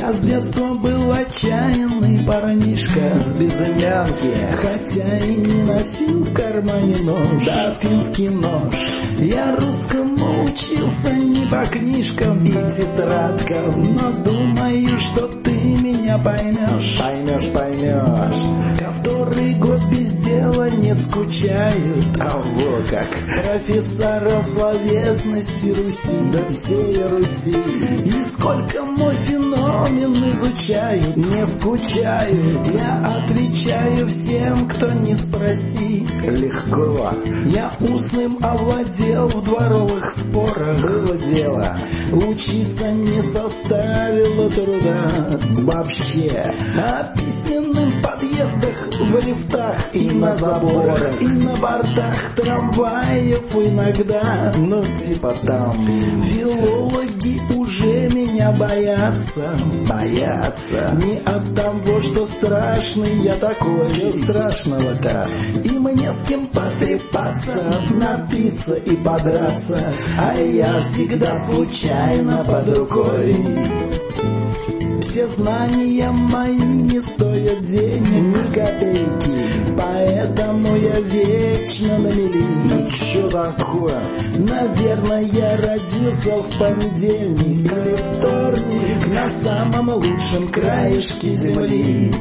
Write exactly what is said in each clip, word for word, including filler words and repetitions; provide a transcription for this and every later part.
Я с детства был отчаянный парнишка с безымянки, хотя и не носил в кармане нож, да финский нож. Я русскому учился не по книжкам и тетрадкам, но думаю, что ты меня поймешь. Поймешь, поймешь. Который год без дела не скучают, а вот как профессора словесности Руси, да всей Руси. И сколько мой феномен изучают, не скучают. Я отвечаю всем, кто не спроси. Легко. Я устным овладел в дворовых спорах. Было дело. Учиться не составило труда вообще. А письменным подъездах, в лифтах и на заборах, и на бортах трамваев иногда. Ну типа там. Филологи уже меня боятся, боятся. Не от того, что страшный я такой. Чего страшного-то? И мне с кем потрепаться, напиться и подраться, а я всегда случайно под рукой. Все знания мои не стоят денег, ни копейки, поэтому я вечно на мели. Ну чё такое? Наверное, я родился в понедельник или вторник на самом лучшем краешке земли.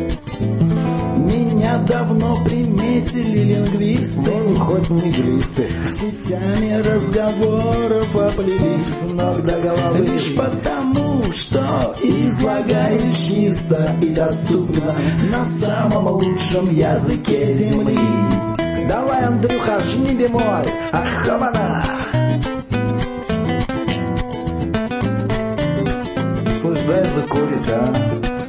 Меня давно приметили лингвисты, ну, хоть не глисты, сетями разговоров оплелись с ног до головы. Лишь потому, что излагаю чисто и доступно на самом лучшем языке земли. Давай, Андрюха, жми бемоль, ахабана! Слышь, дай закурить, а?